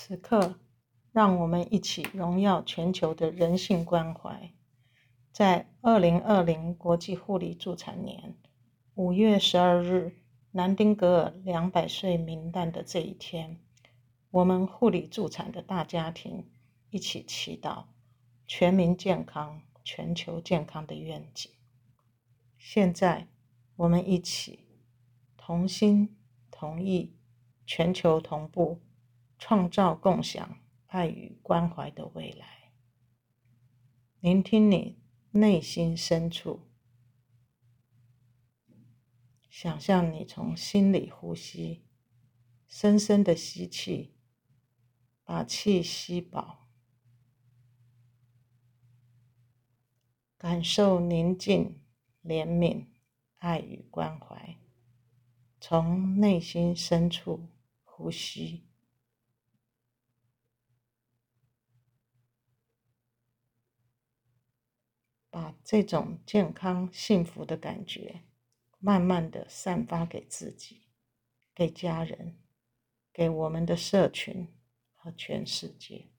此刻，让我们一起荣耀全球的人性关怀。在2020国际护理助产年5月12日，南丁格尔200岁冥诞的这一天，我们护理助产的大家庭一起祈祷全民健康、全球健康的愿景。现在，我们一起同心同意，全球同步，创造共享爱与关怀的未来。聆听你内心深处，想象你从心里呼吸，深深的吸气，把气吸饱，感受宁静、怜悯、爱与关怀，从内心深处呼吸。把这种健康幸福的感觉慢慢的散发给自己，给家人，给我们的社群和全世界。